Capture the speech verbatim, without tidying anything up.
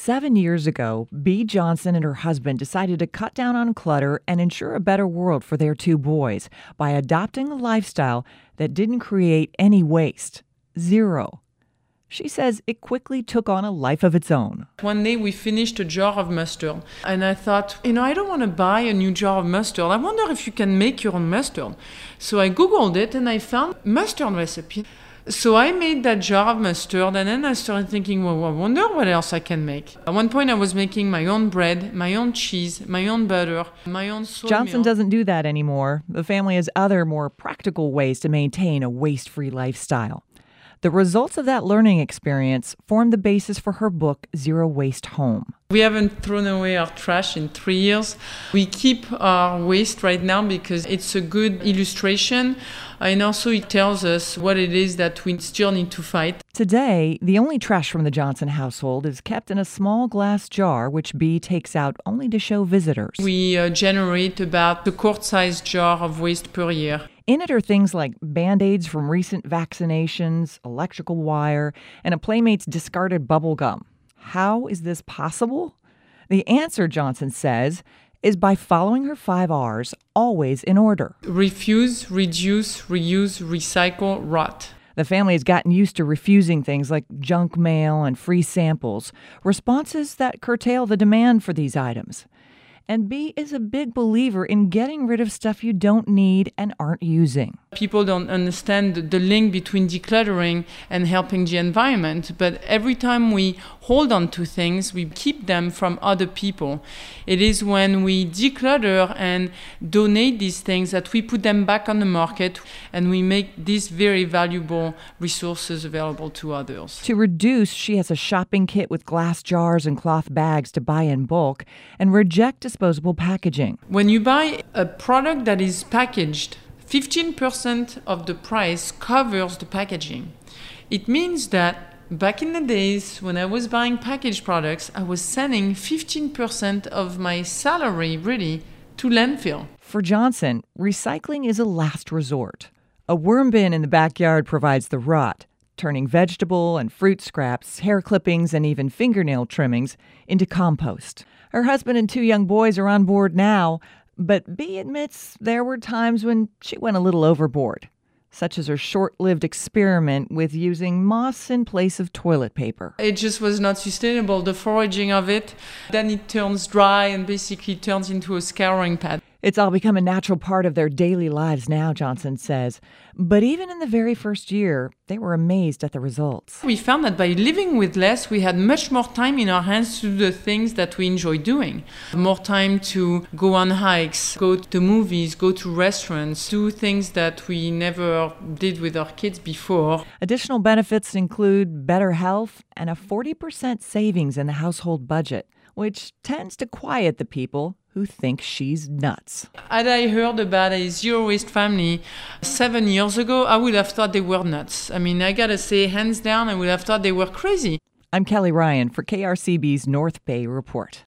Seven years ago, Bea Johnson and her husband decided to cut down on clutter and ensure a better world for their two boys by adopting a lifestyle that didn't create any waste. Zero. She says it quickly took on a life of its own. One day we finished a jar of mustard, and I thought, you know, I don't want to buy a new jar of mustard. I wonder if you can make your own mustard. So I Googled it and I found mustard recipe. So I made that jar of mustard, and then I started thinking, well, I wonder what else I can make. At one point I was making my own bread, my own cheese, my own butter, my own soy Johnson milk. doesn't do that anymore. The family has other, more practical ways to maintain a waste-free lifestyle. The results of that learning experience formed the basis for her book, Zero Waste Home. We haven't thrown away our trash in three years. We keep our waste right now because it's a good illustration, and also it tells us what it is that we still need to fight. Today, the only trash from the Johnson household is kept in a small glass jar, which Bea takes out only to show visitors. We uh, generate about a quart-sized jar of waste per year. In it are things like Band-Aids from recent vaccinations, electrical wire, and a Playmate's discarded bubble gum. How is this possible? The answer, Johnson says, is by following her five R's, always in order. Refuse, reduce, reuse, recycle, rot. The family has gotten used to refusing things like junk mail and free samples, responses that curtail the demand for these items. And Bea is a big believer in getting rid of stuff you don't need and aren't using. People don't understand the link between decluttering and helping the environment, but every time we hold on to things, we keep them from other people. It is when we declutter and donate these things that we put them back on the market and we make these very valuable resources available to others. To reduce, she has a shopping kit with glass jars and cloth bags to buy in bulk and reject disposable packaging. When you buy a product that is packaged, fifteen percent of the price covers the packaging. It means that back in the days when I was buying packaged products, I was sending fifteen percent of my salary really to landfill. For Johnson, recycling is a last resort. A worm bin in the backyard provides the rot, turning vegetable and fruit scraps, hair clippings, and even fingernail trimmings into compost. Her husband and two young boys are on board now, but Bea admits there were times when she went a little overboard, such as her short-lived experiment with using moss in place of toilet paper. It just was not sustainable, the foraging of it. Then it turns dry and basically turns into a scouring pad. It's all become a natural part of their daily lives now, Johnson says. But even in the very first year, they were amazed at the results. We found that by living with less, we had much more time in our hands to do the things that we enjoy doing. More time to go on hikes, go to movies, go to restaurants, do things that we never did with our kids before. Additional benefits include better health and a forty percent savings in the household budget, which tends to quiet the people who think she's nuts. Had I heard about a zero-waste family seven years ago, I would have thought they were nuts. I mean, I gotta say, hands down, I would have thought they were crazy. I'm Kelly Ryan for K R C B's North Bay Report.